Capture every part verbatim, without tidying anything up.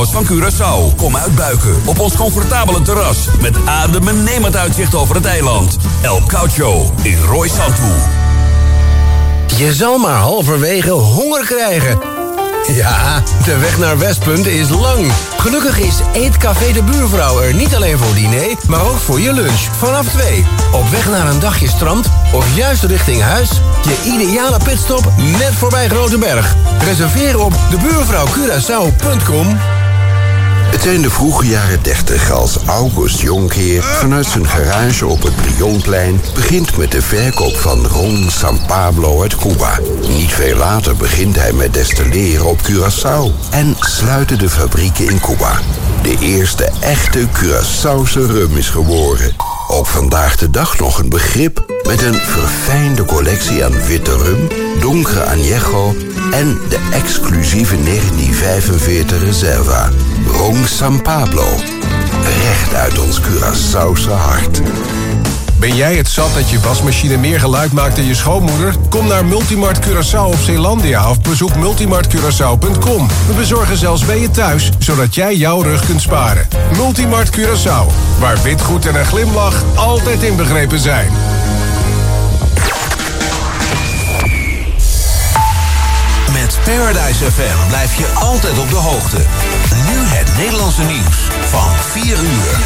Steakhouse van Curaçao. Kom uitbuiken op ons comfortabele terras met adembenemend uitzicht over het eiland. El Caucho in Roy Santu. Je zal maar halverwege honger krijgen. Ja, de weg naar Westpunt is lang. Gelukkig is Eetcafé de Buurvrouw er niet alleen voor diner, maar ook voor je lunch. Vanaf twee. Op weg naar een dagje strand of juist richting huis. Je ideale pitstop net voorbij Grotenberg. Reserveer op de buurvrouw curaçao punt com. Het zijn de vroege jaren dertig als August Jonkheer vanuit zijn garage op het Brionplein begint met de verkoop van Ron San Pablo uit Cuba. Niet veel later begint hij met destilleren op Curaçao en sluiten de fabrieken in Cuba. De eerste echte Curaçaose rum is geboren. Ook vandaag de dag nog een begrip met een verfijnde collectie aan witte rum, donkere añejo en de exclusieve negentien vijfenveertig Reserva. Ron San Pablo. Recht uit ons Curaçaose hart. Ben jij het zat dat je wasmachine meer geluid maakt dan je schoonmoeder? Kom naar Multimart Curaçao op Zeelandia of bezoek multimart curaçao punt com. We bezorgen zelfs bij je thuis, zodat jij jouw rug kunt sparen. Multimart Curaçao, waar witgoed en een glimlach altijd inbegrepen zijn. Met Paradise F M blijf je altijd op de hoogte. Nu het Nederlandse nieuws van vier uur.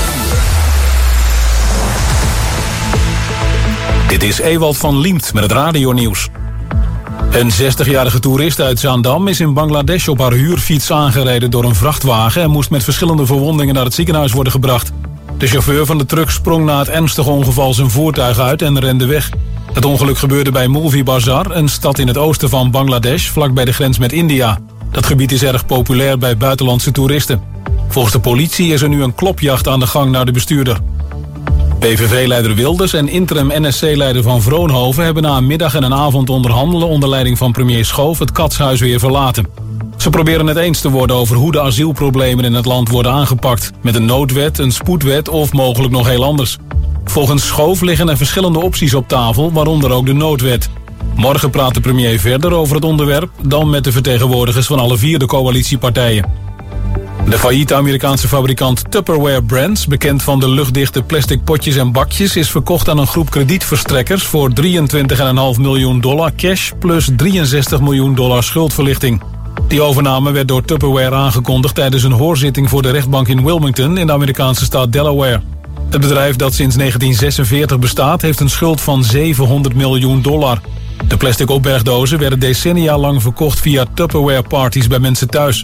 Dit is Ewald van Liemt met het radionieuws. Een zestigjarige toerist uit Zaandam is in Bangladesh op haar huurfiets aangereden door een vrachtwagen en moest met verschillende verwondingen naar het ziekenhuis worden gebracht. De chauffeur van de truck sprong na het ernstige ongeval zijn voertuig uit en rende weg. Het ongeluk gebeurde bij Mulvi Bazar, een stad in het oosten van Bangladesh, vlakbij de grens met India. Dat gebied is erg populair bij buitenlandse toeristen. Volgens de politie is er nu een klopjacht aan de gang naar de bestuurder. P V V-leider Wilders en interim N S C-leider Van Vroonhoven hebben na een middag en een avond onderhandelen onder leiding van premier Schoof het katshuis weer verlaten. Ze proberen het eens te worden over hoe de asielproblemen in het land worden aangepakt, met een noodwet, een spoedwet of mogelijk nog heel anders. Volgens Schoof liggen er verschillende opties op tafel, waaronder ook de noodwet. Morgen praat de premier verder over het onderwerp, dan met de vertegenwoordigers van alle vier de coalitiepartijen. De failliete Amerikaanse fabrikant Tupperware Brands, bekend van de luchtdichte plastic potjes en bakjes, is verkocht aan een groep kredietverstrekkers voor drieëntwintig komma vijf miljoen dollar cash plus drieënzestig miljoen dollar schuldverlichting. Die overname werd door Tupperware aangekondigd tijdens een hoorzitting voor de rechtbank in Wilmington in de Amerikaanse staat Delaware. Het bedrijf dat sinds negentien zesenveertig bestaat heeft een schuld van zevenhonderd miljoen dollar. De plastic opbergdozen werden decennia lang verkocht via Tupperware parties bij mensen thuis.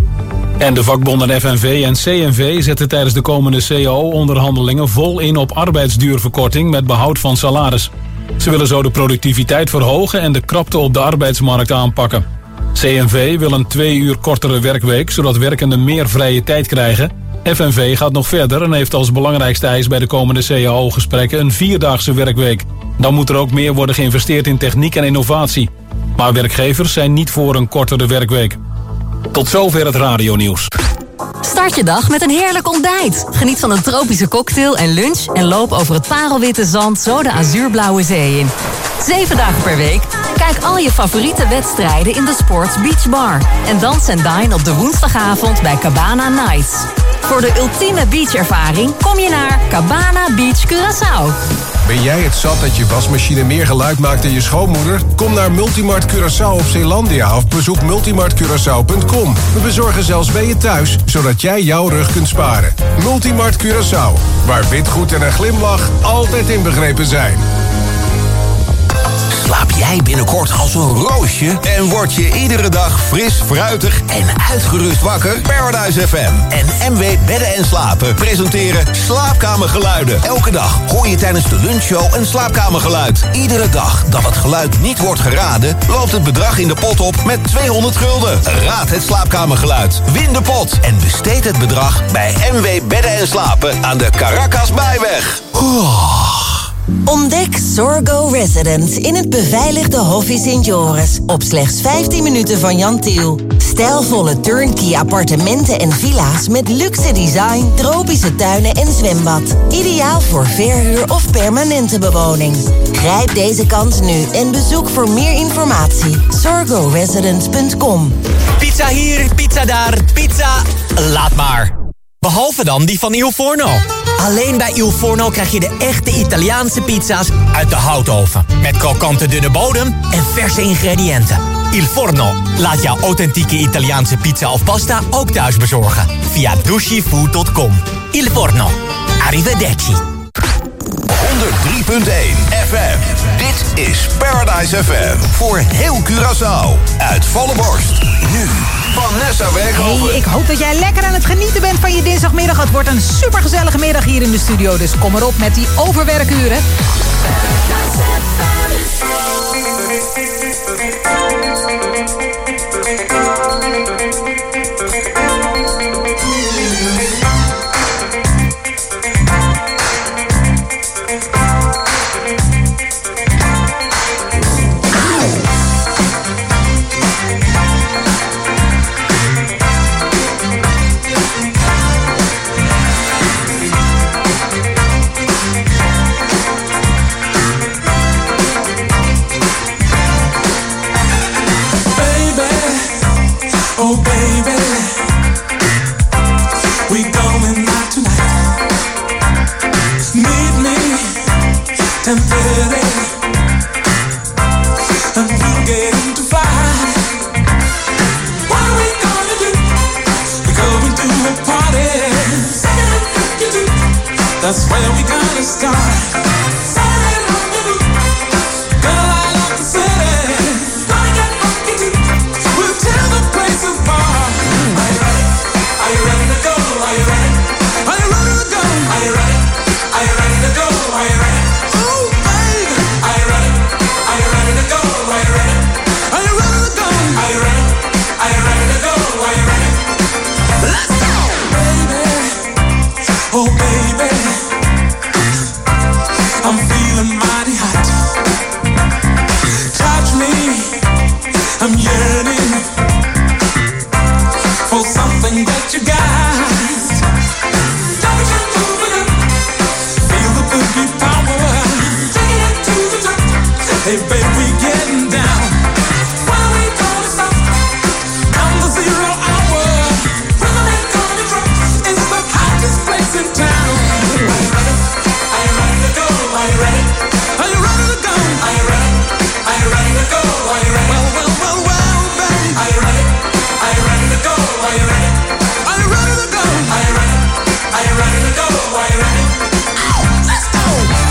En de vakbonden F N V en C N V zetten tijdens de komende C A O-onderhandelingen vol in op arbeidsduurverkorting met behoud van salaris. Ze willen zo de productiviteit verhogen en de krapte op de arbeidsmarkt aanpakken. C N V wil een twee uur kortere werkweek, zodat werkenden meer vrije tijd krijgen. F N V gaat nog verder en heeft als belangrijkste eis bij de komende C A O-gesprekken een vierdaagse werkweek. Dan moet er ook meer worden geïnvesteerd in techniek en innovatie. Maar werkgevers zijn niet voor een kortere werkweek. Tot zover het radionieuws. Start je dag met een heerlijk ontbijt. Geniet van een tropische cocktail en lunch en loop over het parelwitte zand zo de azuurblauwe zee in. Zeven dagen per week. Kijk al je favoriete wedstrijden in de Sports Beach Bar. En dans en dine op de woensdagavond bij Cabana Nights. Voor de ultieme beachervaring kom je naar Cabana Beach Curaçao. Ben jij het zat dat je wasmachine meer geluid maakt dan je schoonmoeder? Kom naar Multimart Curaçao op Zeelandia of bezoek multimart curaçao punt com. We bezorgen zelfs bij je thuis, zodat jij jouw rug kunt sparen. Multimart Curaçao, waar witgoed en een glimlach altijd inbegrepen zijn. Slaap jij binnenkort als een roosje en word je iedere dag fris, fruitig en uitgerust wakker? Paradise F M en M W Bedden en Slapen presenteren Slaapkamergeluiden. Elke dag hoor je tijdens de lunchshow een slaapkamergeluid. Iedere dag dat het geluid niet wordt geraden, loopt het bedrag in de pot op met tweehonderd gulden. Raad het slaapkamergeluid, win de pot en besteed het bedrag bij M W Bedden en Slapen aan de Caracas Bijweg. Oh. Ontdek Sorgo Residence in het beveiligde Hoffie Sint Joris. Op slechts vijftien minuten van Jan Tiel. Stijlvolle turnkey appartementen en villa's met luxe design, tropische tuinen en zwembad. Ideaal voor verhuur of permanente bewoning. Grijp deze kans nu en bezoek voor meer informatie sorgo residence punt com. Pizza hier, pizza daar, pizza... laat maar. Behalve dan die van Il Forno. Alleen bij Il Forno krijg je de echte Italiaanse pizza's uit de houtoven. Met krokante dunne bodem en verse ingrediënten. Il Forno laat jouw authentieke Italiaanse pizza of pasta ook thuis bezorgen. Via dushifood punt com. Il Forno. Arrivederci. honderd drie punt één F M. Dit is Paradise F M. Voor heel Curaçao. Uit volle borst. Nu Vanessa Werkhoven. Hey, ik hoop dat jij lekker aan het genieten bent van je dinsdagmiddag. Het wordt een supergezellige middag hier in de studio. Dus kom erop met die overwerkuren. That's where we gotta start. Gonna light up the city. Gonna get funky too. We'll tear the place apart. Are you ready? Are you ready to go? Are you ready? Are you ready to go? Are you ready? Are you ready to go? Are you ready? Ooh, baby. Are you ready? Are you ready to go? Are you ready? Are you ready to go? Are you ready? Are you ready to go? Are you ready? Let's go, baby. Oh, baby. I'm feeling mighty hot. Touch me, I'm yearning for something that you got. Don't you move it up, feel the boogie power. Taking it to the top. Hey baby, we getting down. When are we gonna stop? Come the zero hour. Rhythm ain't gonna drop. It's the hottest place in town. Are you ready? Are you ready to go? Are you ready? Are you ready to go? Are you ready? Are you ready to go? Are you ready? Well, well, well, well, baby. Are you ready? Are you ready to go? Are you ready? Are you ready to go? Are you ready? Are you ready to go? Are you ready? Oh, let's go!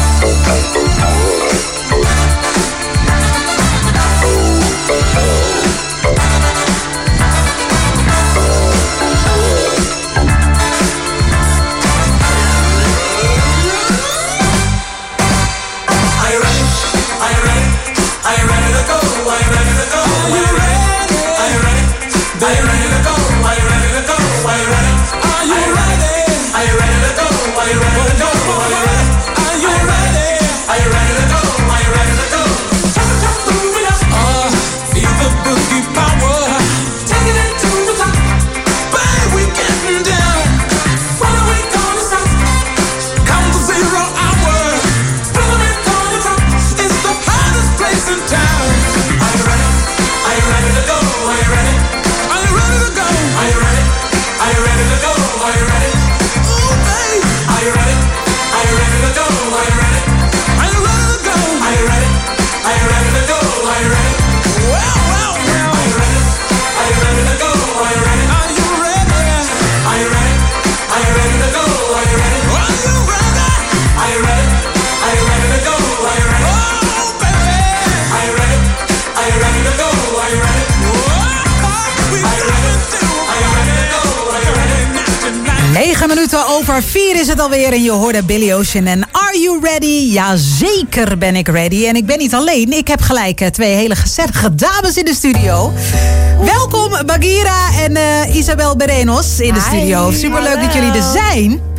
negen minuten over vier is het alweer en je hoorde Billy Ocean en Are You Ready? Jazeker ben ik ready. En ik ben niet alleen, ik heb gelijk twee hele gezellige dames in de studio. Welkom Bagira en uh, Isabel Berenos in de studio. Superleuk dat jullie er zijn.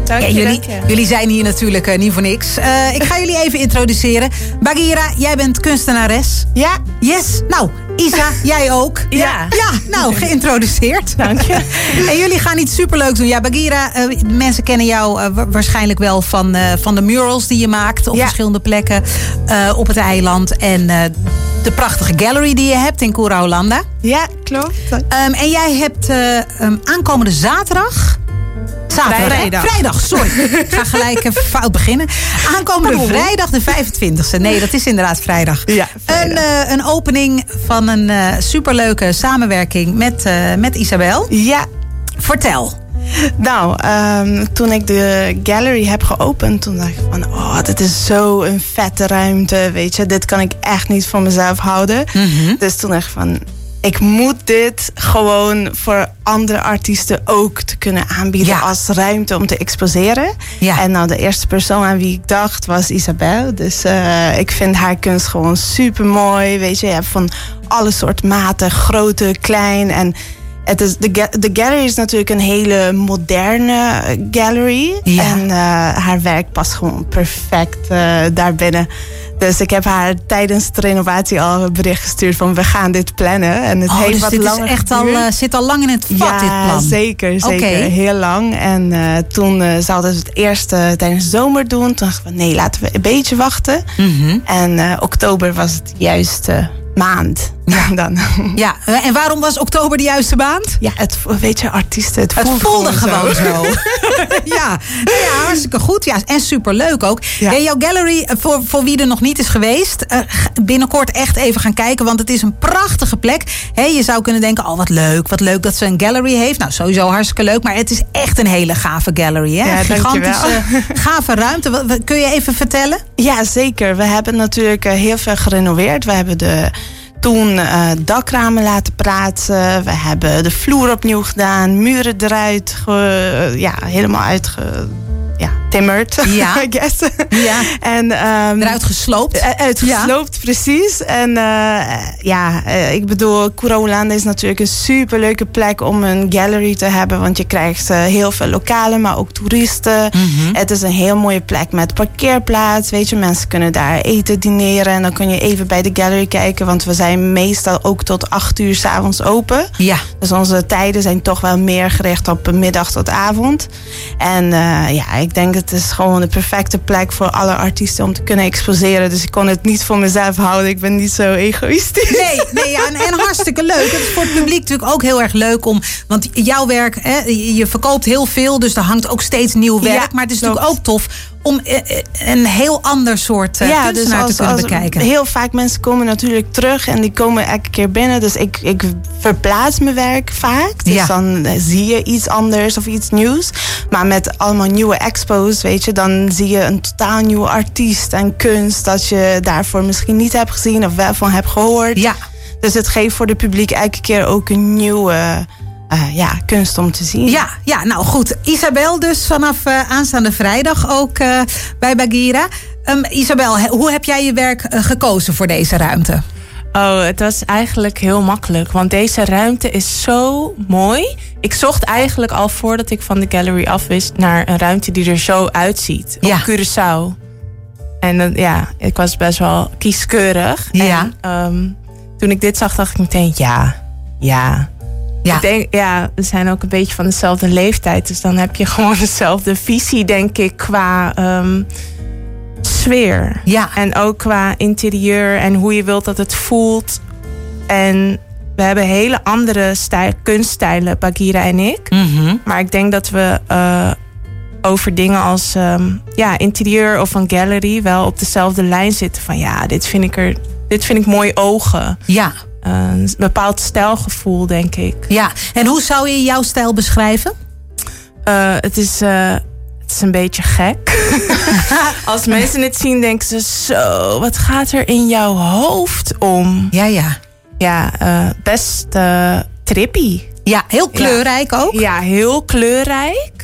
Dank Ja, je, jullie, dank je. jullie zijn hier natuurlijk uh, niet voor niks. Uh, ik ga jullie even introduceren. Bagheera, jij bent kunstenares. Ja. Yes. Nou, Isa, jij ook. Ja. Ja, nou, geïntroduceerd. Dank je. En jullie gaan iets superleuks doen. Ja, Bagheera, uh, mensen kennen jou uh, waarschijnlijk wel van, uh, van de murals die je maakt op ja. verschillende plekken uh, op het eiland. En uh, de prachtige gallery die je hebt in Cura Holanda. Ja, klopt. Um, en jij hebt uh, um, aankomende zaterdag... Zaterdag, vrijdag. vrijdag, sorry. Ik ga gelijk even fout beginnen. Aankomende oh. vrijdag de vijfentwintigste. Nee, dat is inderdaad vrijdag. Ja, vrijdag. Een, uh, een opening van een uh, superleuke samenwerking met, uh, met Isabel. Ja. Vertel. Nou, um, toen ik de gallery heb geopend, toen dacht ik van, oh, dit is zo een vette ruimte, weet je. Dit kan ik echt niet voor mezelf houden. Mm-hmm. Dus toen dacht ik van, ik moet dit gewoon voor andere artiesten ook te kunnen aanbieden ja. als ruimte om te exposeren. Ja. En nou, de eerste persoon aan wie ik dacht was Isabel. Dus uh, ik vind haar kunst gewoon super mooi. Weet je, je hebt van alle soorten maten, grote, klein. En het is, de, de gallery is natuurlijk een hele moderne gallery. Ja. En uh, haar werk past gewoon perfect uh, daarbinnen. Dus ik heb haar tijdens de renovatie al een bericht gestuurd van we gaan dit plannen. En het oh, heeft dus wat dit langer is echt al, uh, zit al lang in het vat, ja, dit plan? zeker, zeker. Okay. Heel lang. En uh, toen uh, zouden ze het eerst uh, tijdens de zomer doen. Toen dachten we, nee, laten we een beetje wachten. Mm-hmm. En uh, oktober was het juiste maand. Ja. Dan. Ja, en waarom was oktober de juiste maand? Ja, het, weet je, artiesten, het, het voelde, voelde gewoon zo. zo. ja, nou ja, hartstikke goed. Ja, en superleuk ook. Ja. Ja, jouw gallery, voor, voor wie er nog niet is geweest, uh, binnenkort echt even gaan kijken, want het is een prachtige plek. He, je zou kunnen denken, oh wat leuk, wat leuk dat ze een gallery heeft. Nou, sowieso hartstikke leuk, maar het is echt een hele gave gallery. Hè? Ja, gigantische, gave ruimte. Wat, wat, kun je even vertellen? Ja, zeker. We hebben natuurlijk uh, heel veel gerenoveerd. We hebben de toen uh, dakramen laten plaatsen. We hebben de vloer opnieuw gedaan. Muren eruit. Ge, ja, helemaal uitge... Ja, timmerd, ja. I guess. Ja. En, um, eruit gesloopt. Uitgesloopt, ja. Precies. En uh, ja, uh, ik bedoel, Cura Holanda is natuurlijk een superleuke plek om een gallery te hebben. Want je krijgt uh, heel veel lokalen, maar ook toeristen. Mm-hmm. Het is een heel mooie plek met parkeerplaats. Weet je, mensen kunnen daar eten, dineren. En dan kun je even bij de gallery kijken. Want we zijn meestal ook tot acht uur 's avonds open. Ja. Dus onze tijden zijn toch wel meer gericht op middag tot avond. En uh, ja, ik denk het is gewoon de perfecte plek voor alle artiesten om te kunnen exposeren. Dus ik kon het niet voor mezelf houden. Ik ben niet zo egoïstisch. Nee, nee ja, en, en hartstikke leuk. Het is voor het publiek natuurlijk ook heel erg leuk om. Want jouw werk, hè, je verkoopt heel veel, dus er hangt ook steeds nieuw werk. Ja, maar het is klopt. natuurlijk ook tof om een heel ander soort uh, ja, kunstenaar dus als, te kunnen als, bekijken. Heel vaak mensen komen natuurlijk terug en die komen elke keer binnen. Dus ik, ik verplaats mijn werk vaak. Dus ja. dan zie je iets anders of iets nieuws. Maar met allemaal nieuwe expos, weet je, dan zie je een totaal nieuwe artiest en kunst dat je daarvoor misschien niet hebt gezien of wel van hebt gehoord. Ja. Dus het geeft voor de publiek elke keer ook een nieuwe Uh, ja, kunst om te zien. Ja, ja, nou goed. Isabel dus vanaf uh, aanstaande vrijdag ook uh, bij Bagheera. Um, Isabel, he, hoe heb jij je werk uh, gekozen voor deze ruimte? Oh, het was eigenlijk heel makkelijk. Want deze ruimte is zo mooi. Ik zocht eigenlijk al voordat ik van de gallery af wist naar een ruimte die er zo uitziet. Ja. Op Curaçao. En uh, ja, ik was best wel kieskeurig. Ja. En um, toen ik dit zag, dacht ik meteen ja, ja. Ja. Ik denk, ja, we zijn ook een beetje van dezelfde leeftijd. Dus dan heb je gewoon dezelfde visie, denk ik, qua um, sfeer. Ja. En ook qua interieur en hoe je wilt dat het voelt. En we hebben hele andere stijl, kunststijlen, Bagheera en ik. Mm-hmm. Maar ik denk dat we uh, over dingen als um, ja, interieur of een gallery wel op dezelfde lijn zitten. Van ja, dit vind ik, er, dit vind ik mooi ogen. Ja. Uh, een bepaald stijlgevoel, denk ik. Ja, en hoe zou je jouw stijl beschrijven? Uh, het, is, uh, het is een beetje gek. Als mensen het zien, denken ze zo, wat gaat er in jouw hoofd om? Ja, ja. Ja, uh, best uh, trippy. Ja, heel kleurrijk ja. ook. Ja, heel kleurrijk.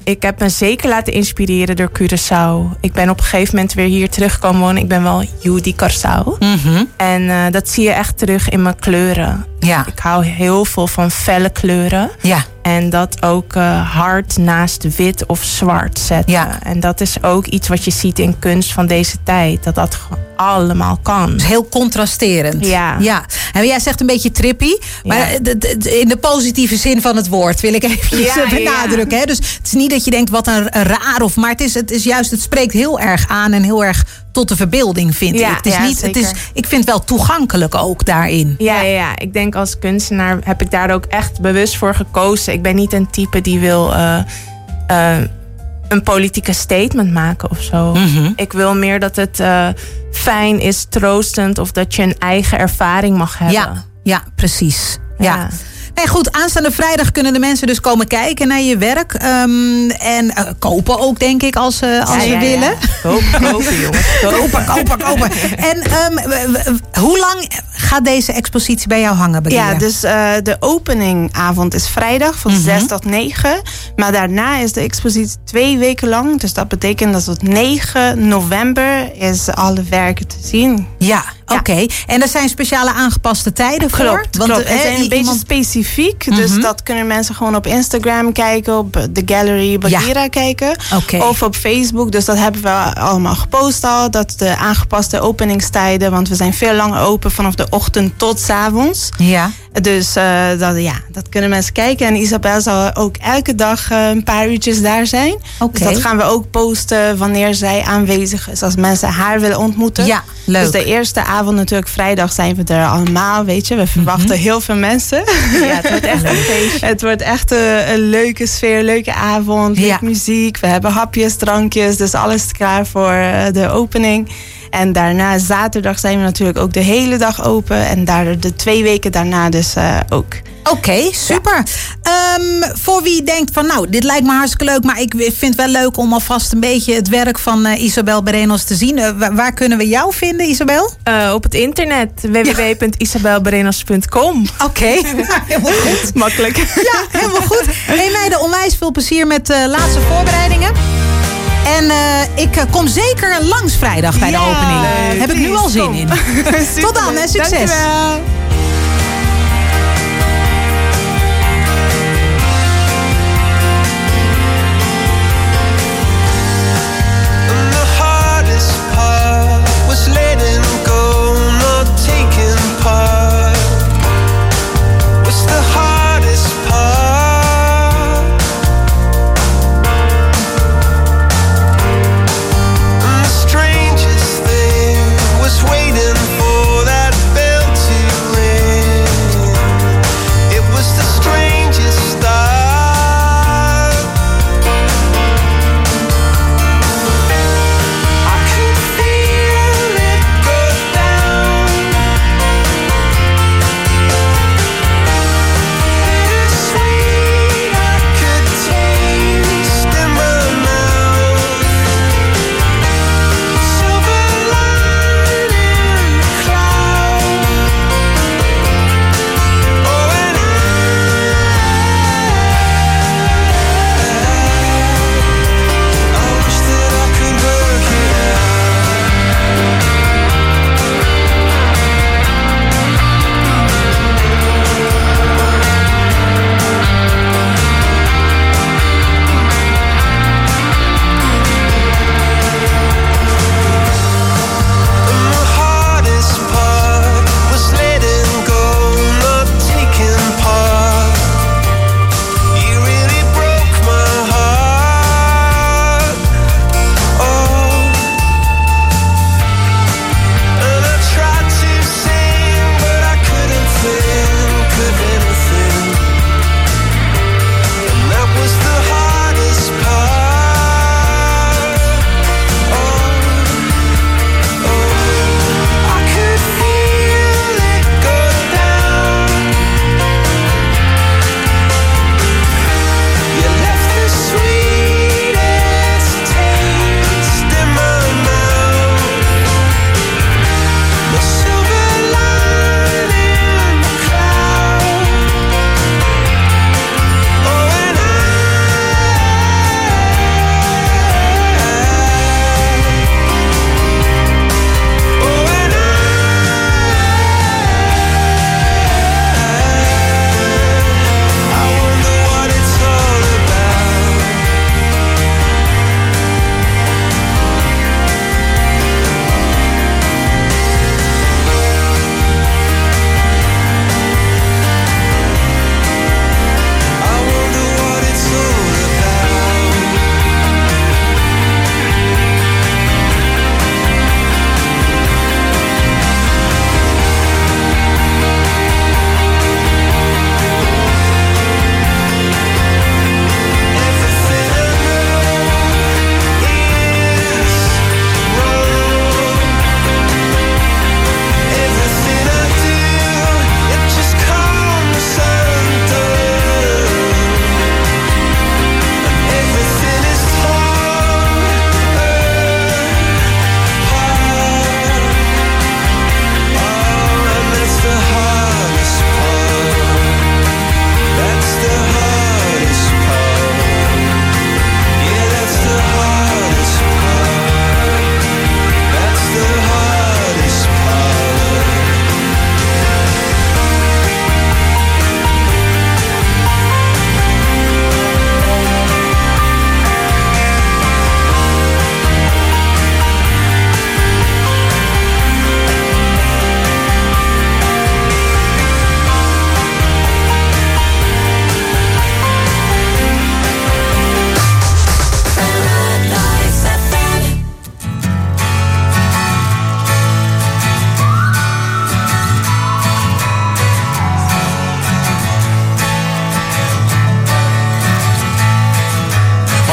ik heb me zeker laten inspireren door Curaçao. Ik ben op een gegeven moment weer hier teruggekomen wonen. Ik ben wel Judy Curaçao. Mm-hmm. En uh, dat zie je echt terug in mijn kleuren. Ja. Ik hou heel veel van felle kleuren. Ja. En dat ook uh, hard naast wit of zwart zetten. Ja. En dat is ook iets wat je ziet in kunst van deze tijd. Dat dat allemaal kan. Dus heel contrasterend. Ja. ja. En jij zegt een beetje trippy. Maar Ja. in de positieve zin van het woord wil ik even Ja, benadrukken. ja. Hè? Dus het is niet dat je denkt wat een, een raar of... Maar het is, het is juist, het spreekt heel erg aan en heel erg tot de verbeelding, vind Ja, ik. Het is ja, niet, het is, zeker. ik vind het wel toegankelijk ook daarin. Ja, ja, ja, ik denk als kunstenaar heb ik daar ook echt bewust voor gekozen. Ik ben niet een type die wil uh, uh, een politieke statement maken of zo. Mm-hmm. Ik wil meer dat het uh, fijn is, troostend of dat je een eigen ervaring mag hebben. Ja, ja precies. Ja. Ja. Nee, goed, aanstaande vrijdag kunnen de mensen dus komen kijken naar je werk. Um, en uh, kopen ook, denk ik, als, uh, als Ja, ze ja, willen. ja. Kopen, kopen, jongens. Kopen, kopen, kopen. En um, w- w- hoe lang gaat deze expositie bij jou hangen, Badia? Ja, dus uh, de openingavond is vrijdag van Mm-hmm. zes tot negen. Maar daarna is de expositie twee weken lang. Dus dat betekent dat tot negen november is alle werken te zien. Ja, oké. Okay. En er zijn speciale aangepaste tijden voor? Klopt, Want, klopt. uh, Het zijn een iemand... beetje specifiek. Dus Mm-hmm. dat kunnen mensen gewoon op Instagram kijken. Op de Gallery Bagira Ja. kijken. Okay. Of op Facebook. Dus dat hebben we allemaal gepost al. Dat de aangepaste openingstijden. Want we zijn veel langer open vanaf de ochtend tot 's avonds. Ja. Dus uh, dat, ja, dat kunnen mensen kijken. En Isabel zal ook elke dag uh, een paar uurtjes daar zijn. Okay. Dus dat gaan we ook posten wanneer zij aanwezig is. Als mensen haar willen ontmoeten. Ja, leuk. Dus de eerste avond natuurlijk, vrijdag zijn we er allemaal. Weet je, we verwachten Mm-hmm. heel veel mensen. Ja, het wordt echt een feestje. Het wordt echt een, een leuke sfeer, een leuke avond. Ja. Leuk muziek. We hebben hapjes, drankjes. Dus alles klaar voor uh, de opening. En daarna, zaterdag, zijn we natuurlijk ook de hele dag open. En daar de twee weken daarna dus uh, ook. Oké, okay, super. Ja. Um, voor wie denkt van, nou, dit lijkt me hartstikke leuk... maar ik vind het wel leuk om alvast een beetje het werk van uh, Isabel Berenos te zien. Uh, waar, waar kunnen we jou vinden, Isabel? Uh, op het internet, w w w punt isabel berenos punt com. Oké, okay. Helemaal goed. Makkelijk. Ja, helemaal goed. Hey meiden, onwijs veel plezier met de uh, laatste voorbereidingen. En uh, ik uh, kom zeker langs vrijdag bij ja, de opening. Leuk. Heb ik nu al zin in. Tot dan, hè, succes. Dankjewel. Waiting for that bell to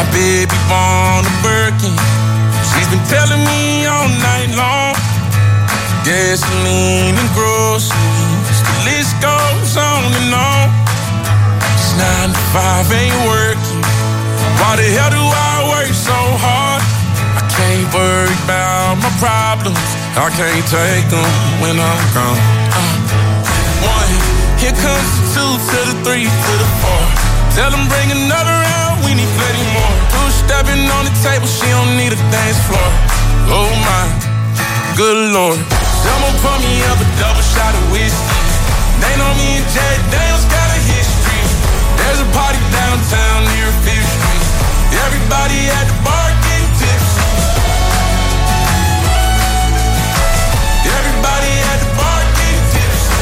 My baby born a Birkin. She's been telling me all night long. Gasoline and groceries, the list goes on and on. It's nine to five, ain't working. Why the hell do I work so hard? I can't worry about my problems. I can't take them when I'm gone. Uh, one, here comes the two to the three to the four. Tell them bring another round, we need plenty more. Two stepping on the table, she don't need a dance floor. Oh my, good Lord. Someone pour me up a double shot of whiskey. They know me and Jay Daniels got a history. There's a party downtown near Fifth Street. Everybody at the bar getting tipsy. Everybody at the bar getting tipsy.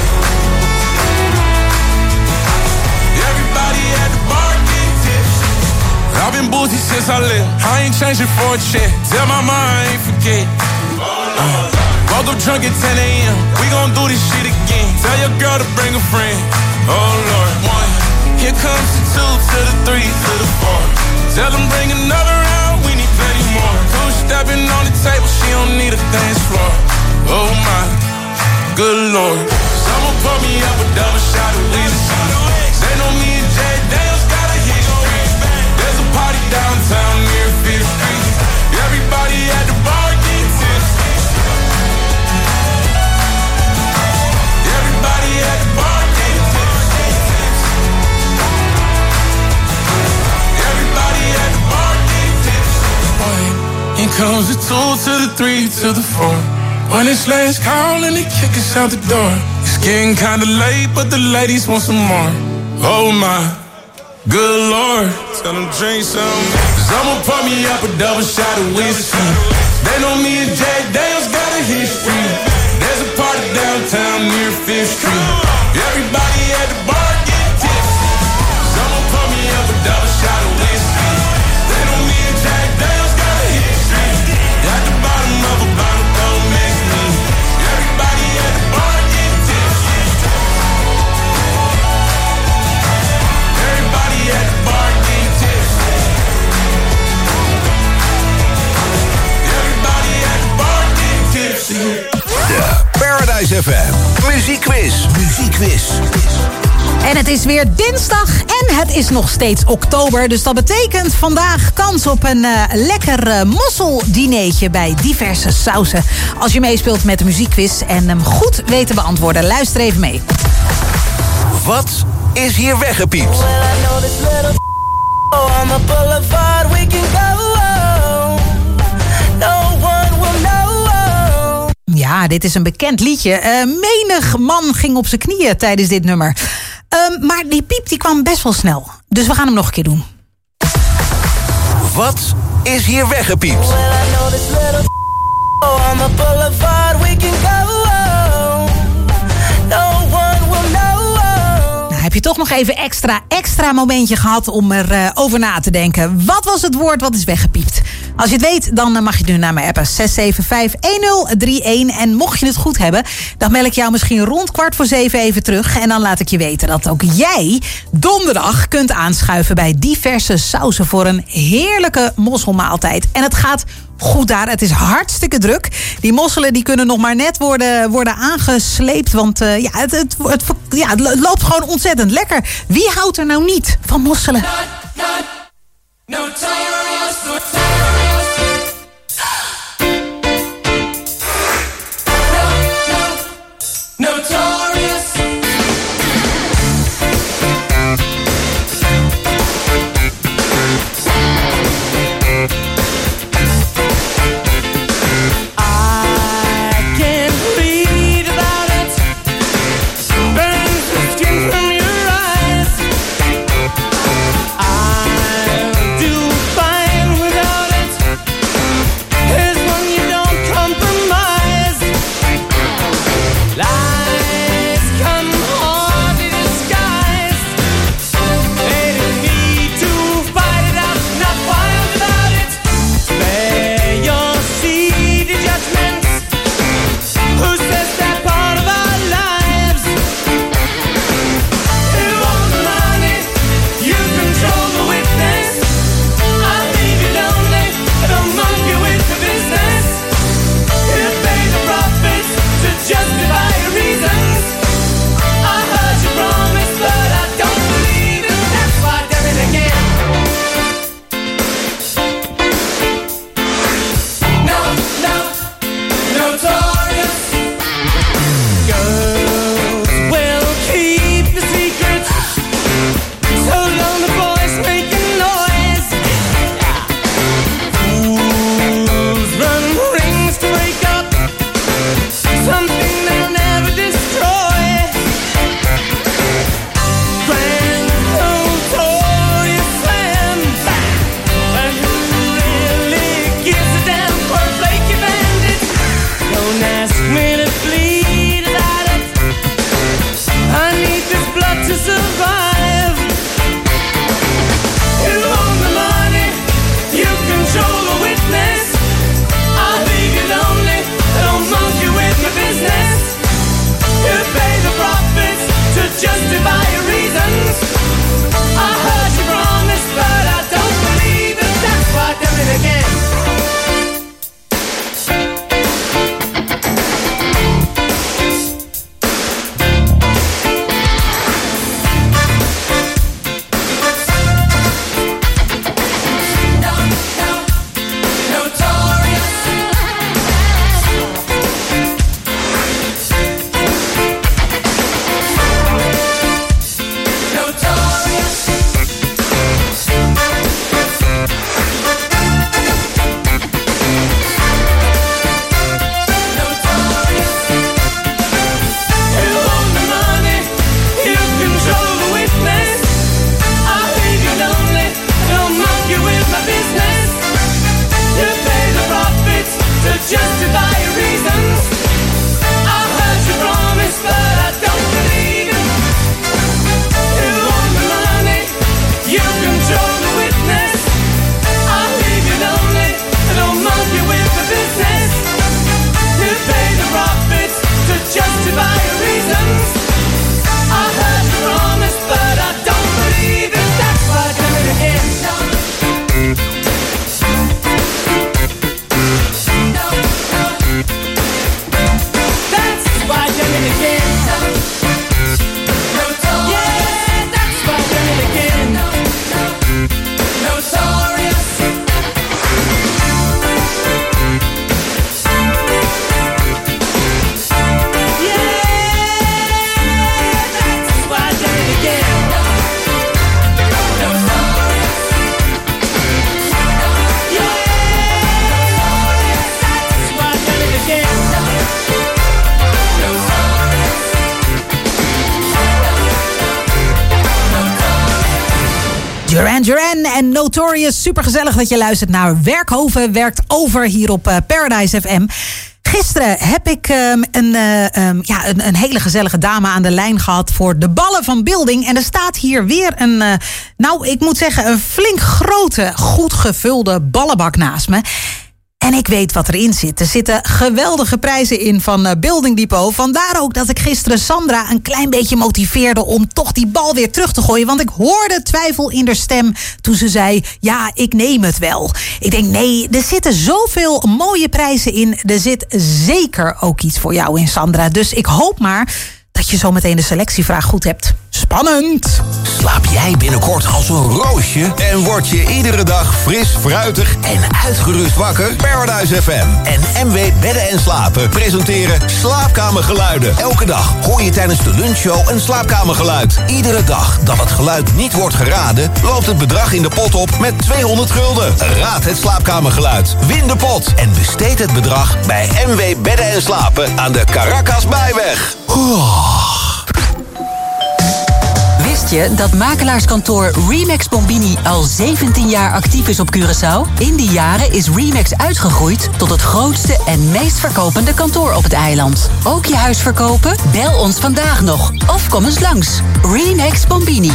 Everybody at the bar getting tipsy. I've been boozy since I left. I ain't changing for a check. Tell my mom I ain't forget. Uh. Woke up drunk at ten a.m. We gon' do this shit again. Tell your girl to bring a friend. Oh Lord, one. Here comes the two to the three to the four. Tell them bring another round. We need plenty more. Two stepping on the table. She don't need a dance floor. Oh my, good Lord. Someone pour me up a double shot of whiskey. They know me and Jay Daniels got a history. There's a party downtown near Fifth Street. Everybody at the bar getting tipsy. Everybody at the bar getting tipsy. Everybody at the bar getting tipsy. One, here comes the two to the three to the four. When it's last call and they kick us out the door. It's getting kinda late, but the ladies want some more. Oh my, good Lord. Tell them drink some. Someone pour me up a double shot of whiskey. They know me and Jay Daniels got a history. There's a party downtown near Fifth Street. Everybody at the bar getting tipsy. Someone pour me up a double shot of whiskey. They know me and Jay Daniels got a history. At the bottom of a bottle, don't mix me. Everybody at the bar getting tipsy. Everybody at the bar getting tipsy. Everybody at the bar getting tipsy. De Paradise F M. Muziekquiz. Muziekquiz. En het is weer dinsdag en het is nog steeds oktober. Dus dat betekent vandaag kans op een uh, lekker uh, mosseldineetje bij diverse sauzen. Als je meespeelt met de muziekquiz en hem goed weet te beantwoorden. Luister even mee. Wat is hier weggepiept? Ja, dit is een bekend liedje. Uh, menig man ging op zijn knieën tijdens dit nummer. Um, maar die piep die kwam best wel snel. Dus we gaan hem nog een keer doen. Wat is hier weggepiept? Nou, heb je toch nog even extra, extra momentje gehad om erover uh, over na te denken. Wat was het woord wat is weggepiept? Als je het weet, dan mag je nu naar mijn appen zes zeven vijf een nul drie een. En mocht je het goed hebben, dan meld ik jou misschien rond kwart voor zeven even terug. En dan laat ik je weten dat ook jij donderdag kunt aanschuiven bij diverse sauzen voor een heerlijke mosselmaaltijd. En het gaat goed daar, het is hartstikke druk. Die mosselen die kunnen nog maar net worden, worden aangesleept. Want uh, ja, het, het, het, ja, het loopt gewoon ontzettend lekker. Wie houdt er nou niet van mosselen? Not, not, notorious, notorious. Notorious. I can read about it. Burns the skin from your eyes. I'll do en Notorious. Supergezellig dat je luistert naar Werkhoven Werkt Over hier op uh, Paradise F M. Gisteren heb ik um, een, uh, um, ja, een, een hele gezellige dame aan de lijn gehad voor de ballen van Building. En er staat hier weer een, uh, nou ik moet zeggen, een flink grote, goed gevulde ballenbak naast me. En ik weet wat erin zit. Er zitten geweldige prijzen in van uh, Building Depot. Vandaar ook dat ik gisteren Sandra een klein beetje motiveerde om toch die bal weer terug te gooien. Want ik hoorde twijfel in haar stem toen ze zei, ja, ik neem het wel. Ik denk, nee, er zitten zoveel mooie prijzen in. Er zit zeker ook iets voor jou in, Sandra. Dus ik hoop maar dat je zo meteen de selectievraag goed hebt. Spannend! Slaap jij binnenkort als een roosje en word je iedere dag fris, fruitig en uitgerust wakker? Paradise F M en M W Bedden en Slapen presenteren Slaapkamergeluiden. Elke dag hoor je tijdens de lunchshow een slaapkamergeluid. Iedere dag dat het geluid niet wordt geraden, loopt het bedrag in de pot op met tweehonderd gulden. Raad het slaapkamergeluid, win de pot en besteed het bedrag bij M W Bedden en Slapen aan de Caracas Bijweg. Wist je dat makelaarskantoor Remax Bombini al zeventien jaar actief is op Curaçao? In die jaren is Remax uitgegroeid tot het grootste en meest verkopende kantoor op het eiland. Ook je huis verkopen? Bel ons vandaag nog of kom eens langs. Remax Bombini.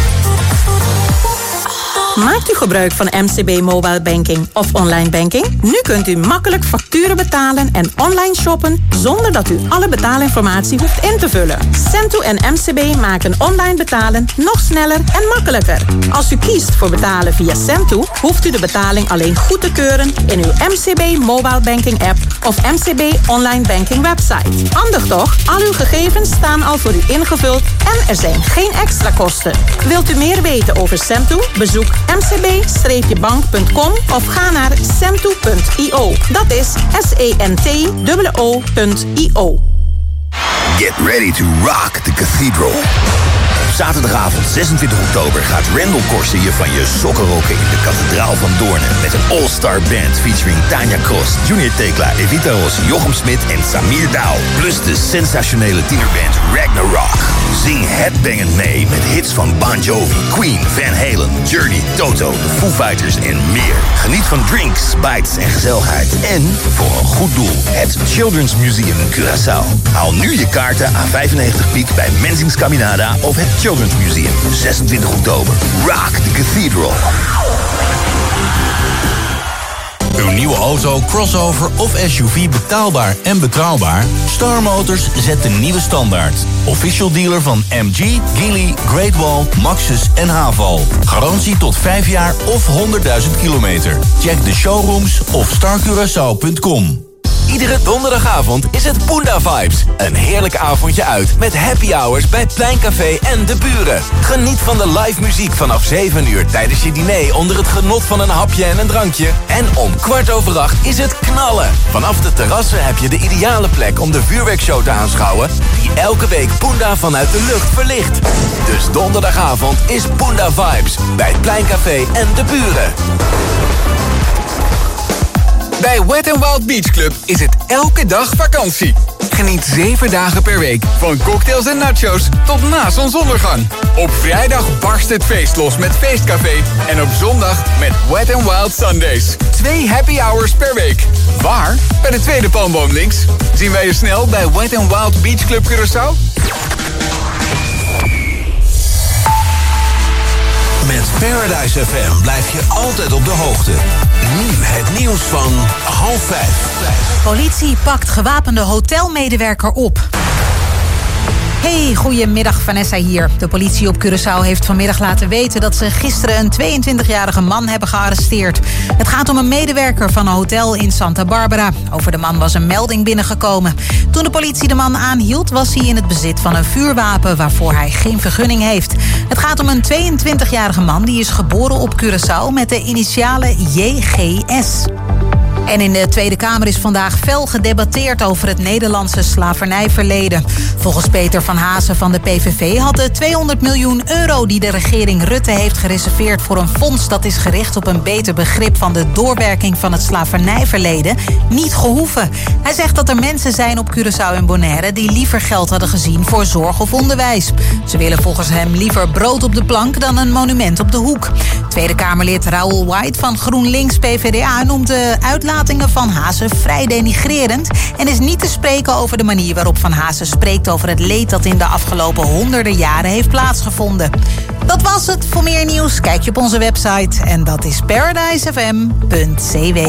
Maakt u gebruik van M C B Mobile Banking of online banking? Nu kunt u makkelijk facturen betalen en online shoppen zonder dat u alle betaalinformatie hoeft in te vullen. Cento en M C B maken online betalen nog sneller en makkelijker. Als u kiest voor betalen via Cento, hoeft u de betaling alleen goed te keuren in uw M C B Mobile Banking app of M C B Online Banking website. Handig toch? Al uw gegevens staan al voor u ingevuld en er zijn geen extra kosten. Wilt u meer weten over Cento? Bezoek m c b bank punt com of ga naar cento punt i o. Dat is S E N T O O punt I O. Get ready to rock the cathedral. Op zaterdagavond zesentwintig oktober gaat Randall Korsen je van je sokken rocken in de kathedraal van Doornen. Met een all-star band featuring Tanja Cross, Junior Tekla, Evita Ross, Jochem Smit en Samir Douw. Plus de sensationele tienerband Ragnarok. Zing headbangend mee met hits van Bon Jovi, Queen, Van Halen, Journey, Toto, de Foo Fighters en meer. Geniet van drinks, bites en gezelligheid. En voor een goed doel, het Children's Museum in Curaçao. Haal nu je kaarten aan vijfennegentig piek bij Menzings Caminada of het Children's Museum. zesentwintig oktober. Rock the Cathedral. Uw nieuwe auto, crossover of S U V betaalbaar en betrouwbaar? Star Motors zet de nieuwe standaard. Official dealer van M G, Geely, Great Wall, Maxus en Haval. Garantie tot vijf jaar of honderdduizend kilometer. Check de showrooms of star curaçao punt com. Iedere donderdagavond is het Poenda Vibes. Een heerlijk avondje uit met happy hours bij Pleincafé en de buren. Geniet van de live muziek vanaf zeven uur tijdens je diner onder het genot van een hapje en een drankje. En om kwart over acht is het knallen. Vanaf de terrassen heb je de ideale plek om de vuurwerkshow te aanschouwen die elke week Poenda vanuit de lucht verlicht. Dus donderdagavond is Poenda Vibes bij Pleincafé en de buren. Bij Wet n Wild Beach Club is het elke dag vakantie. Geniet zeven dagen per week van cocktails en nachos tot na zonsondergang. Op vrijdag barst het feest los met Feestcafé. En op zondag met Wet n Wild Sundays. Twee happy hours per week. Waar? Bij de tweede palmboom links. Zien wij je snel bij Wet n Wild Beach Club Curaçao? Met Paradise F M blijf je altijd op de hoogte. Nu het nieuws van half vijf. Politie pakt gewapende hotelmedewerker op. Hey, goedemiddag, Vanessa hier. De politie op Curaçao heeft vanmiddag laten weten dat ze gisteren een tweeëntwintigjarige man hebben gearresteerd. Het gaat om een medewerker van een hotel in Santa Barbara. Over de man was een melding binnengekomen. Toen de politie de man aanhield, was hij in het bezit van een vuurwapen waarvoor hij geen vergunning heeft. Het gaat om een tweeëntwintigjarige man die is geboren op Curaçao met de initialen J G S. En in de Tweede Kamer is vandaag fel gedebatteerd over het Nederlandse slavernijverleden. Volgens Peter van Hazen van de P V V had de tweehonderd miljoen euro die de regering Rutte heeft gereserveerd voor een fonds dat is gericht op een beter begrip van de doorwerking van het slavernijverleden niet gehoeven. Hij zegt dat er mensen zijn op Curaçao en Bonaire die liever geld hadden gezien voor zorg of onderwijs. Ze willen volgens hem liever brood op de plank dan een monument op de hoek. Tweede Kamerlid Raoul White van GroenLinks P V D A noemt de uitlatingen van Hazen vrij denigrerend en is niet te spreken over de manier waarop Van Hazen spreekt over het leed dat in de afgelopen honderden jaren heeft plaatsgevonden. Dat was het. Voor meer nieuws kijk je op onze website en dat is paradise f m punt c w.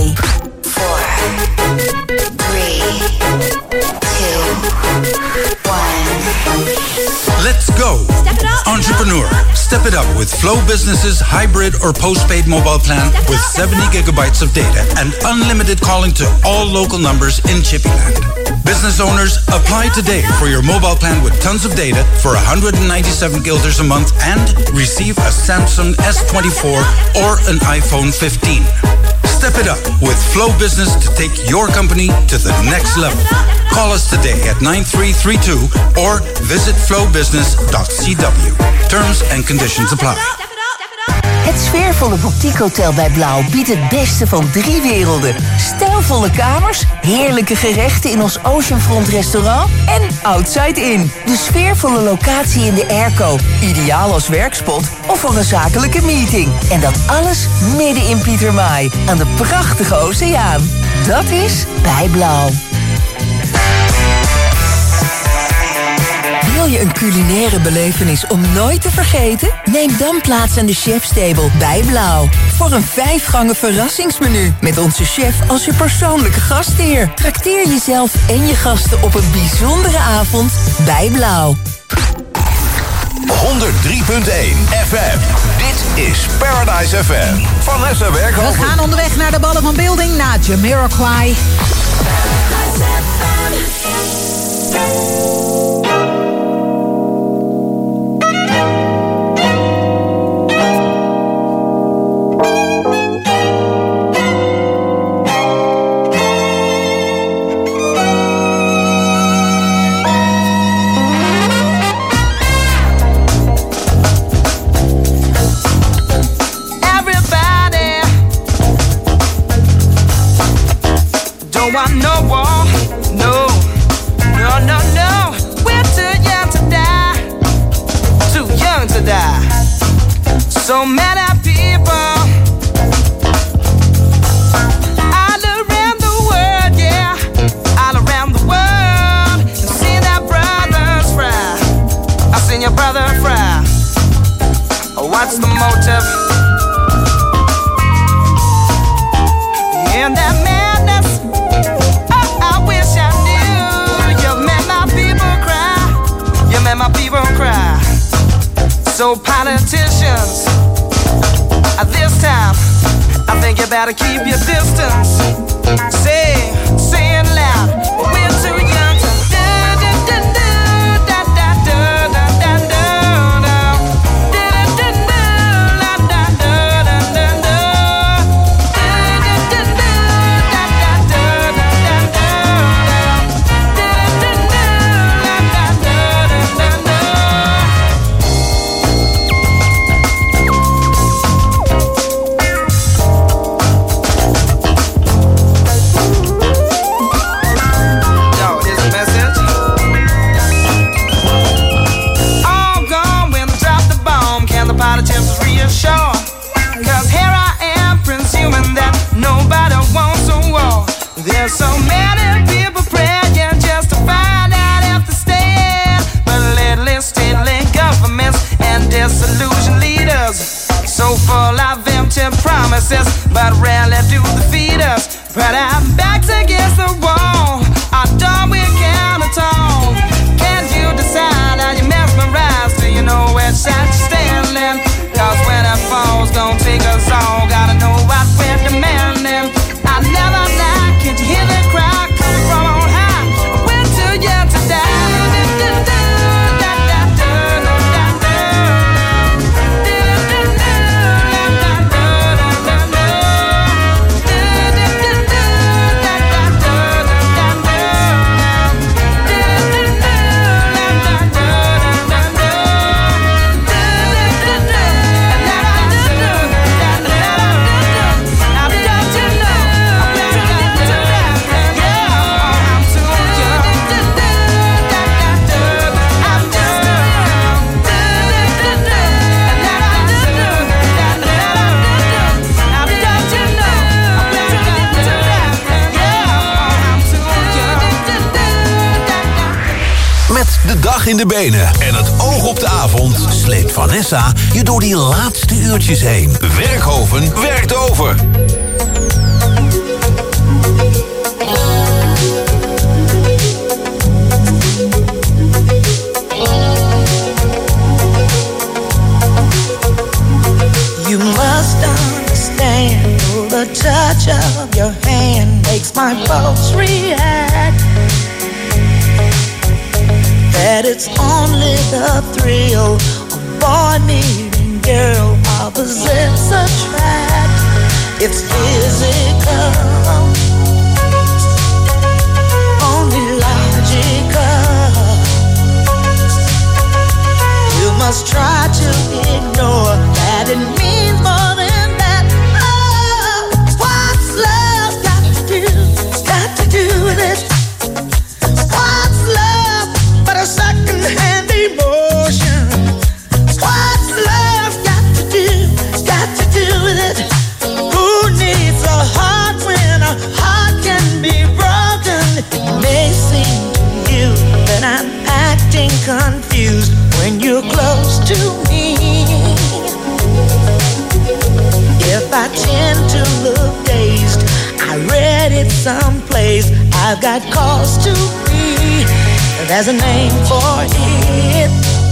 Let's go. Step it up. Entrepreneur. Step it up with Flow Business's hybrid or postpaid mobile plan with seventy gigabytes of data and unlimited calling to all local numbers in Chippyland. Business owners, apply today for your mobile plan with tons of data for one hundred ninety-seven guilders a month and receive a Samsung S twenty-four or an iPhone fifteen. Step it up with Flow Business to take your company to the next level. Call us today at nine three three two or visit flow business dot c w. Terms and conditions apply. Het sfeervolle boutiquehotel bij Blauw biedt het beste van drie werelden. Stijlvolle kamers, heerlijke gerechten in ons Oceanfront restaurant en Outside In. De sfeervolle locatie in de airco. Ideaal als werkspot of voor een zakelijke meeting. En dat alles midden in Pietermaai, aan de prachtige oceaan. Dat is bij Blauw. Wil je een culinaire belevenis om nooit te vergeten? Neem dan plaats aan de chefstable bij Blauw. Voor een vijfgangen verrassingsmenu. Met onze chef als je persoonlijke gastheer. Trakteer jezelf en je gasten op een bijzondere avond bij Blauw. honderd drie punt één F M. Dit is Paradise F M. Vanessa Werkhoven. We gaan onderweg naar de ballen van Building na Jamiroquai. I know war, no, no, no, no. We're too young to die, too young to die. So many people all around the world, yeah, all around the world. I've seen our brothers fry, I've seen your brother fry. What's the motive? In that madness, and my people cry. So politicians, at this time, I think you better keep your distance. Say, say it loud, we're too young to do, do, do, do, da, da, do, da, da, do, do, do, do, do, da, da, do, da, da, do, do, do, do, da, da, do, da, da, do, cause here I am presuming that nobody wants a war. There's so many people praying just to find out if they stand. But lately stealing governments and disillusioned leaders, so full of empty promises, but rarely do they feed us. But our backs against the wall, our done we can't at all. Can't you decide? Are you mesmerized? Do you know which side you're standing? Cause when it falls, don't take us all. Gotta know what we're demanding. I never lie, can't you hear the cry coming from on high? We're too young to die. dag in de benen en het oog op de avond sleept Vanessa je door die laatste uurtjes heen. Werkhoven werkt over. You must understand, the touch of your hand makes my pulse react. That it's only the thrill of boy meeting girl opposites attract. It's physical, only logical. You must try to ignore that it means more than that. Oh, what's love got to do? Got to do with it. What's love but a second-hand emotion? What's love got to do? Got to do with it. Who needs a heart when a heart can be broken? It may seem to you that I'm acting confused when you're close to me. If I tend to look dazed, I read it someplace. I've got cause to be. There's a name for it.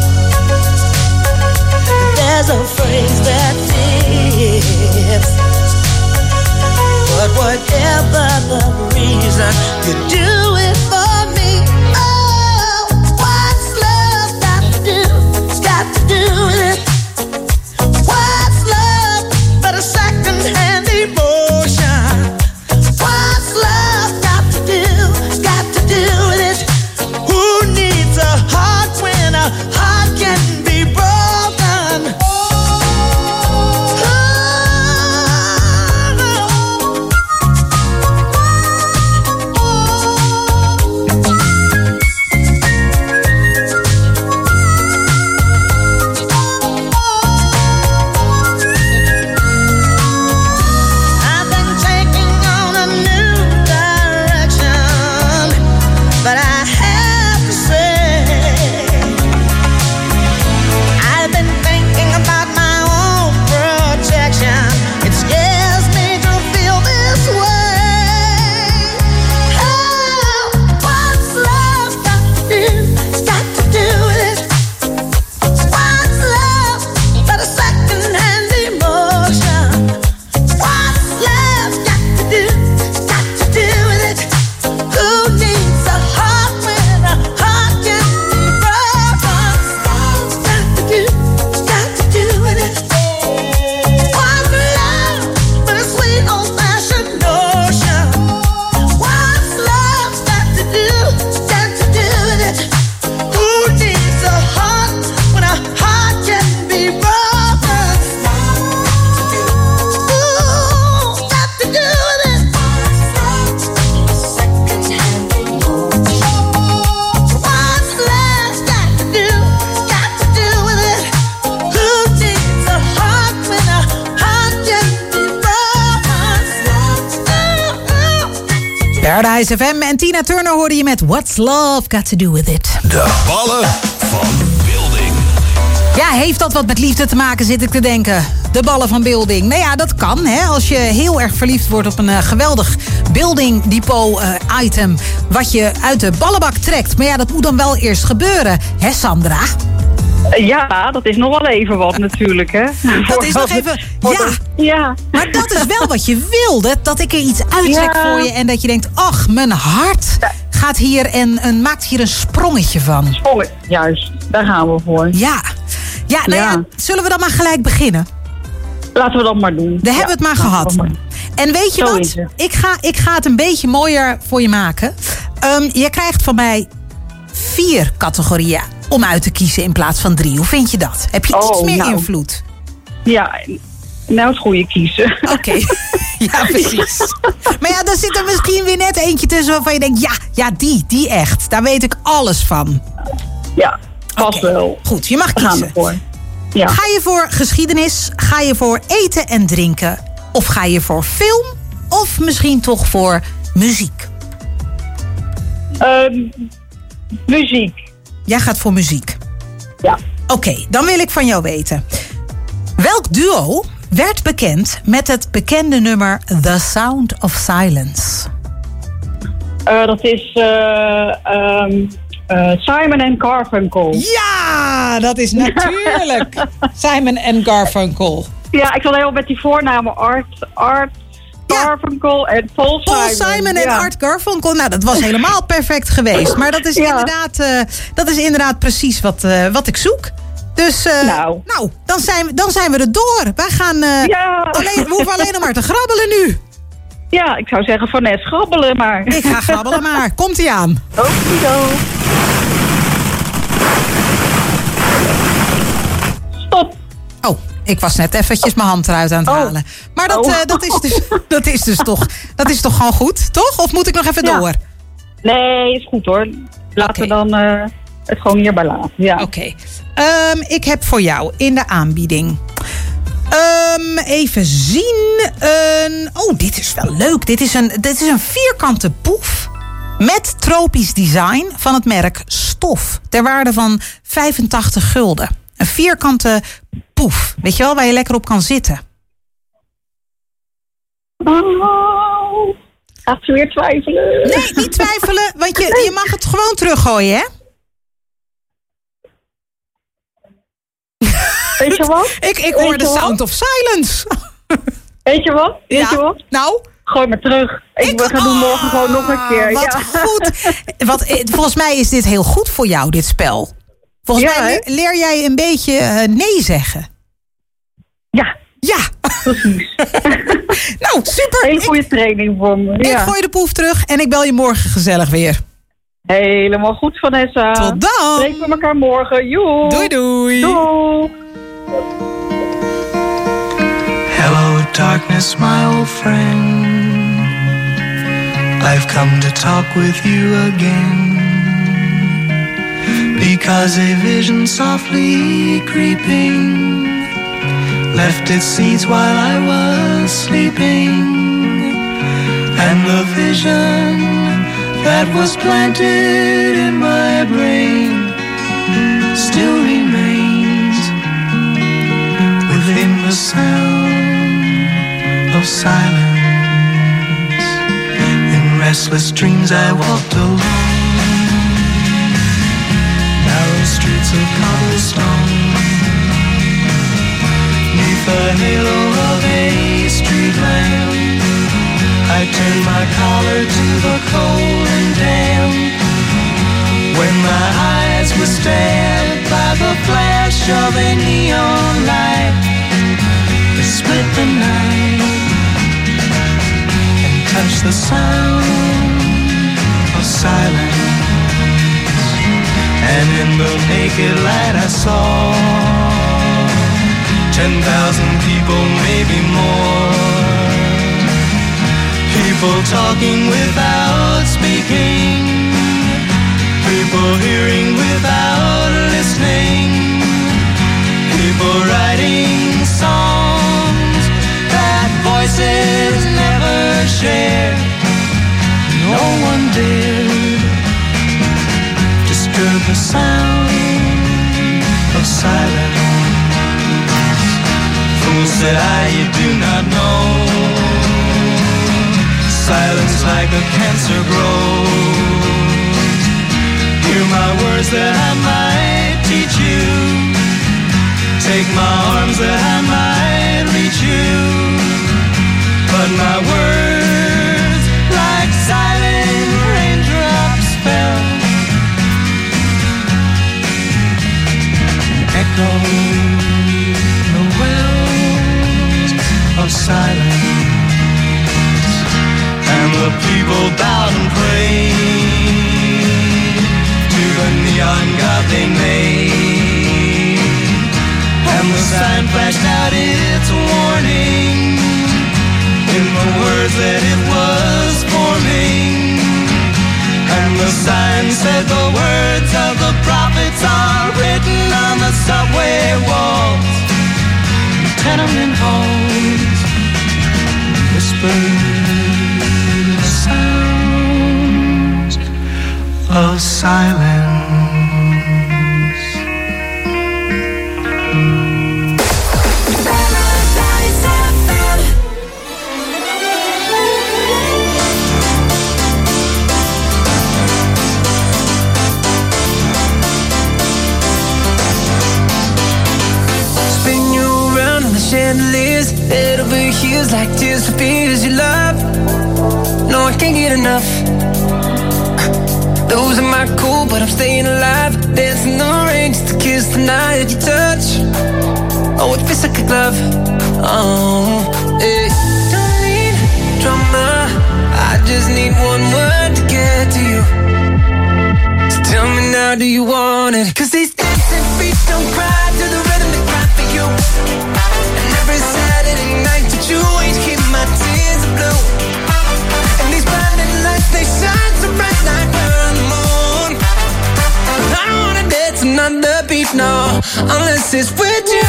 There's a phrase that fits. But whatever the reason, you do it for me. Oh, what's love got to do? Got to do with it. What's love but a second-hand emotion? What's love got to do? Got to do with it. Who needs a heart when a heart can be broken? Paradise F M en Tina Turner hoorde je met What's Love Got To Do With It. De ballen van Building. Ja, heeft dat wat met liefde te maken, zit ik te denken. De ballen van Building. Nou ja, dat kan, hè. Als je heel erg verliefd wordt op een uh, geweldig Building Depot uh, item... wat je uit de ballenbak trekt. Maar ja, dat moet dan wel eerst gebeuren. Hè, Sandra? Ja, dat is nog wel even wat natuurlijk, hè. Dat is nog even... Ja, ja. Maar dat is wel wat je wilde. Dat ik er iets uittrek ja. voor je en dat je denkt... ach, mijn hart gaat hier en, en maakt hier een sprongetje van. Sprong, juist. Daar gaan we voor. Ja. Ja, nou ja. ja, zullen we dan maar gelijk beginnen? Laten we dat maar doen. We ja, hebben het maar gehad. Maar. En weet je Zo wat? Ik ga, ik ga het een beetje mooier voor je maken. Um, je krijgt van mij vier categorieën om uit te kiezen in plaats van drie. Hoe vind je dat? Heb je oh, iets meer nou. invloed? Ja, nou het goede kiezen. Oké, okay. Ja precies. Maar ja, dan zit er misschien weer net eentje tussen waarvan je denkt... ja, ja die, die echt. Daar weet ik alles van. Ja, vast okay. wel. Goed, je mag kiezen. Ja. Ga je voor geschiedenis? Ga je voor eten en drinken? Of ga je voor film? Of misschien toch voor muziek? Um, muziek. Jij gaat voor muziek. Ja. Oké, okay, dan wil ik van jou weten. Welk duo werd bekend met het bekende nummer The Sound of Silence? Uh, dat is uh, um, uh, Simon en Garfunkel. Ja, dat is natuurlijk Simon en Garfunkel. Ja, ik zat helemaal met die voornamen Art, Art Garfunkel en Paul Simon. Paul Simon en ja. Art Garfunkel. Nou, dat was helemaal perfect geweest. Maar dat is, ja. inderdaad, uh, dat is inderdaad precies wat, uh, wat ik zoek. Dus uh, nou, nou dan, zijn we, dan zijn we er door. Wij gaan uh, ja. alleen, we hoeven alleen nog maar te grabbelen nu. Ja, ik zou zeggen van net grabbelen maar. Ik ga grabbelen maar. Komt-ie aan. Okido. Stop. Oh, ik was net eventjes mijn hand eruit aan het oh. halen. Maar dat, oh. uh, dat, is dus, dat, is dus toch, dat is toch gewoon goed, toch? Of moet ik nog even ja. door? Nee, is goed hoor. Laten okay. we dan uh, het gewoon hierbij laten. Ja. Oké. Okay. Um, ik heb voor jou in de aanbieding... Um, even zien. Uh, oh, dit is wel leuk. Dit is, een, dit is een vierkante poef met tropisch design van het merk Stof. Ter waarde van vijfentachtig gulden. Een vierkante poef. Weet je wel, waar je lekker op kan zitten. Oh, gaat ze weer twijfelen? Nee, niet twijfelen, want je, je mag het gewoon teruggooien, hè? Weet je wat? Ik, ik hoor de Sound of Silence. Weet je wat? Weet ja. je wat? Nou? Gooi maar terug. Ik, ik ga oh, doen morgen gewoon nog een keer. Wat ja. goed. Wat, volgens mij is dit heel goed voor jou, dit spel. Volgens ja, mij leer, leer jij een beetje uh, nee zeggen. Ja. Ja. Precies. Nou, super. Hele goede ik, training voor me. Ik ja. gooi de poef terug en ik bel je morgen gezellig weer. Helemaal goed, Vanessa. Tot dan. Spreken we elkaar morgen. Joe. Doei, doei. Doei. Hello, darkness, my old friend. I've come to talk with you again. Because a vision softly creeping left its seeds while I was sleeping. And the vision that was planted in my brain still remains within the sound of silence. In restless dreams I walked alone, narrow streets of cobblestone, neath the halo of a street lamp. I turned my collar to the cold and damp. When my eyes were stabbed by the flash of a neon light, it split the night and touched the sound of silence. And in the naked light I saw ten thousand people, maybe more. People talking without speaking, people hearing without listening, people writing songs that voices never shared. No one dared disturb the sound of silence. Fool, said I, you do not know. Silence like a cancer grows. Hear my words that I might teach you. Take my arms that I might reach you. But my words like silent raindrops fell, echoed the wells of silence. And the people bowed and prayed to the neon god they made. And the sign flashed out its warning in the words that it was forming. And the sign said the words of the prophets are written on the subway walls, tenement halls, whispered sounds of silence. feels like tears for fears you love. No, I can't get enough. Losing my cool, but I'm staying alive. Dancing the rain just to kiss the night that you touch. Oh, it feels like a glove. Oh, hey. Don't need drama. I just need one word to get to you. So tell me now, do you want it? Cause these dancing feet don't cry to the rhythm they cry for you. And every Saturday night that you ain't keep my tears are blue. And these blinding lights, they shine so bright like we're on the moon. I don't wanna dance another beat, no, unless it's with you.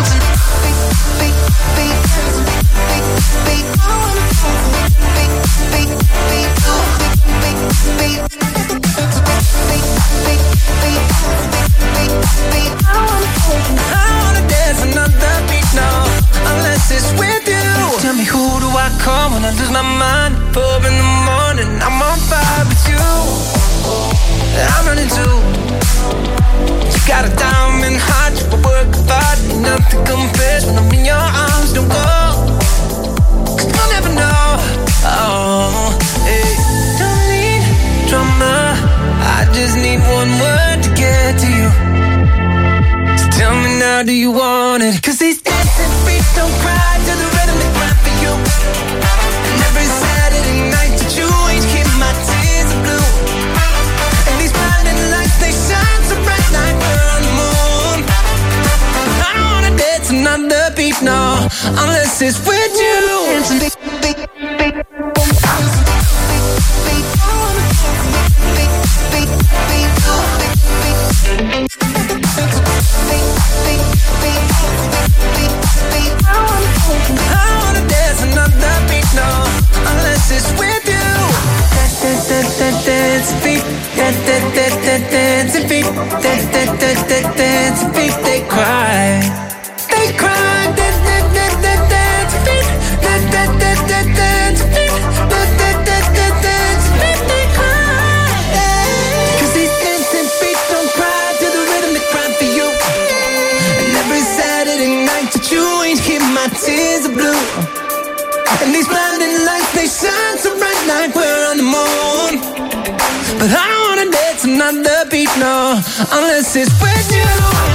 Tell me, who do I call when I lose my mind? Four in the morning, I'm on fire with you. I'm running too. You got a diamond heart, you work hard, nothing compares when I'm in your arms. Don't go, cause you'll never know. Oh, hey. Don't need drama, I just need one word to get to you. So tell me now, do you want it? Cause these dancing feet don't cry to the rhythm they cry for you. And every Saturday night that you ain't keep my tears are blue. And these blinding lights, they shine so bright like we're on the moon. I don't wanna dance another beat, no, unless it's with you. Dancing beat, beat, beat, boom, boom. Dance feet, dance feet, dance feet, they cry, they cry. Dance feet, dance feet, dance feet, they cry. 'Cause these dancing feet don't cry to the rhythm they cry for you. And every Saturday night that you ain't keep my tears are blue. And these blinding lights, they shine so bright like we're on the moon. But I don't wanna dance another beat, no, unless it's with you.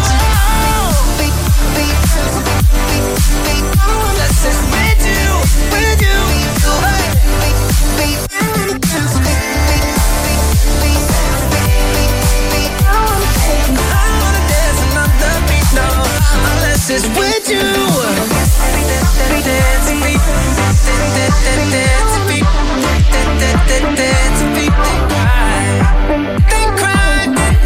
Unless it's with you, with you. I don't wanna dance another beat, no, unless it's with you. Dance beat, dance beat, dance beat, they cry.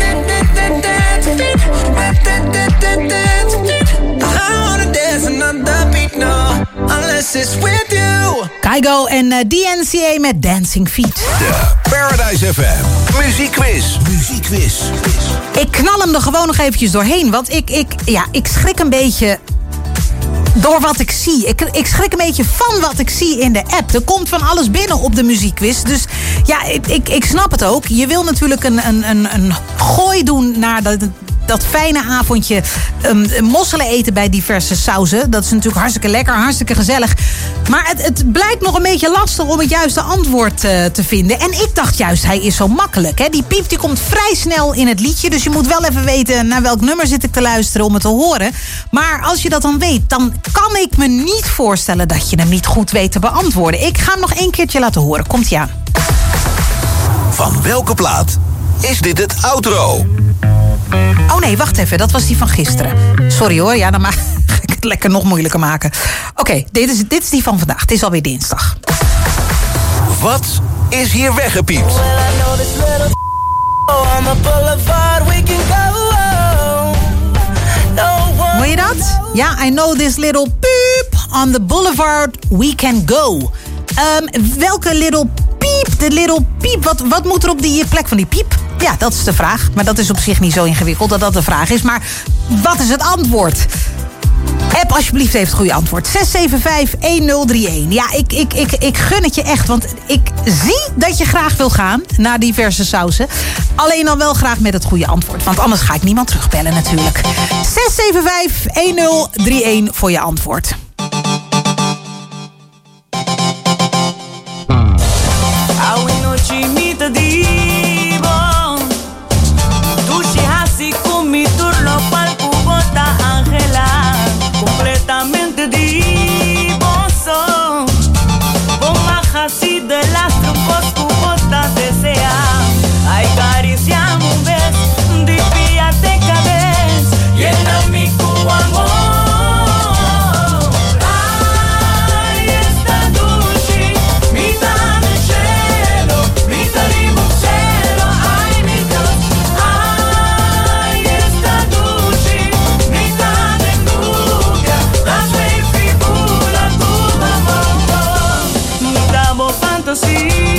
Kygo en uh, D N C A met Dancing Feet. De Paradise F M Muziekquiz. Muziekquiz. Ik knal hem er gewoon nog eventjes doorheen. Want ik, ik, ja, ik schrik een beetje door wat ik zie. Ik, ik schrik een beetje van wat ik zie in de app. Er komt van alles binnen op de muziekquiz. Dus ja, ik, ik, ik snap het ook. Je wil natuurlijk een, een, een, een gooi doen naar dat, dat fijne avondje. Um, mosselen eten bij diverse sauzen. Dat is natuurlijk hartstikke lekker, hartstikke gezellig. Maar het, het blijkt nog een beetje lastig om het juiste antwoord uh, te vinden. En ik dacht juist, hij is zo makkelijk. Hè? Die piep die komt vrij snel in het liedje. Dus je moet wel even weten naar welk nummer zit ik te luisteren om het te horen. Maar als je dat dan weet, dan kan ik me niet voorstellen dat je hem niet goed weet te beantwoorden. Ik ga hem nog één keertje laten horen. Komt-ie aan. Van welke plaat is dit het outro? Oh nee, wacht even. Dat was die van gisteren. Sorry hoor, ja, dan ga ik het lekker nog moeilijker maken. Oké, okay, dit, is, dit is die van vandaag. Het is alweer dinsdag. Wat is hier weggepiept? Hoor je dat? Ja, I know this little peep on the boulevard we can go. Um, welke little piep? De little piep. Wat, wat moet er op die plek van die piep? Ja, dat is de vraag. Maar dat is op zich niet zo ingewikkeld dat dat de vraag is. Maar wat is het antwoord? App alsjeblieft heeft het goede antwoord. zes zeven vijf een nul drie een. Ja, ik, ik, ik, ik gun het je echt. Want ik zie dat je graag wil gaan naar diverse sausen. Alleen dan wel graag met het goede antwoord. Want anders ga ik niemand terugbellen natuurlijk. zes zeven vijf een nul drie een voor je antwoord. fantasía.